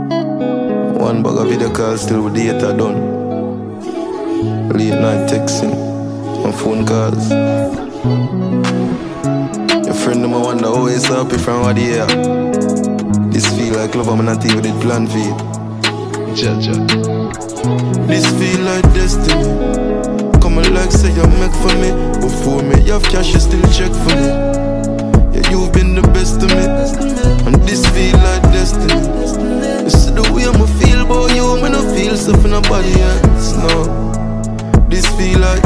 One bag of video calls still with data done. Late night texting and phone calls. Your friend them I wonder how it's happy from what they are. This feel like love, I'm not even did plan for it. Jaja. This feel like destiny. Come on like say you make for me. Before me, you have cash, you still check for me. Yeah, you've been the best to me. And this feel like destiny. You see the way I'ma feel about you, I don't feel stuff in nobody else, no. This feel like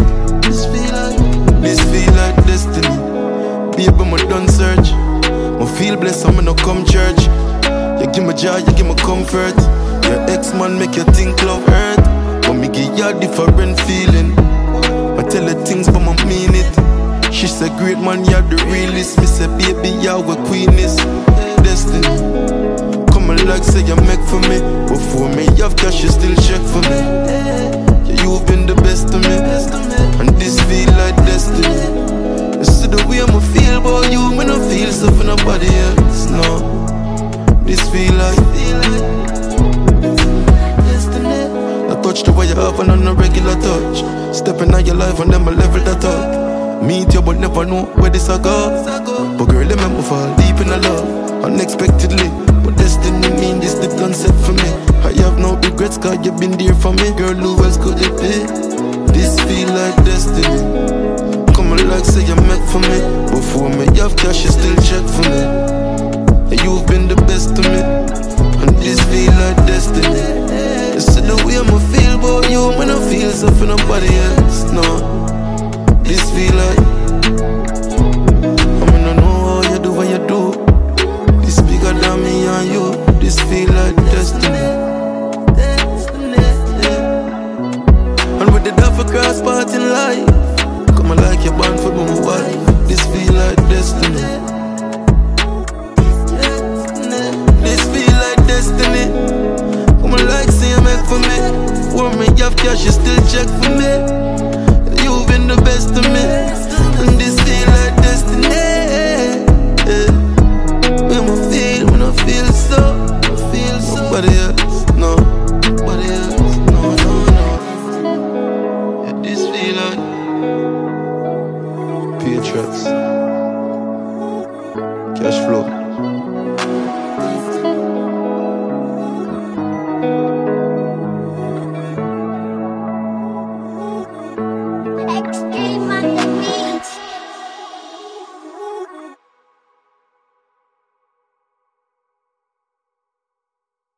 destiny. Baby, I'ma done search. I feel blessed, I'ma not come church. You give me joy, you give me comfort. Your ex-man make you think love hurt. But me give you a different feeling. I tell her things but I mean it. She said great man, you're the realest. Me say baby, you're a queeness. Destiny. Come on like say you make for me. Before me, you have cash, you still check for me. Yeah, you've been the best to me. And this feel like destiny. You see the way I'ma feel about you, me no feel so for nobody else, no. This feel like destiny. I touch the way you have and on a regular touch. Stepping out your life and then I level that up. Meet you but never know where this I go. But girl, remember fall deep in the love unexpectedly. But destiny mean this the concept for me. I have no regrets cause you've been there for me. Girl, who else could it be? This feel like destiny. Come on like say you make for me. Before me, you have cash, you still check for me. And you've been the best to me. And this feel like destiny. You see the way I'ma feel about you, I don't feel so for nobody else, no. This feel like I mean, I know how you do what you do. This bigger than me and you. This feel like destiny. And with the duffer cross part in life, come on like you're born for my wife. This feel like destiny. This feel like destiny. Come on like say you make for me. For me, you have cash, you still check for me. You've been the best to me.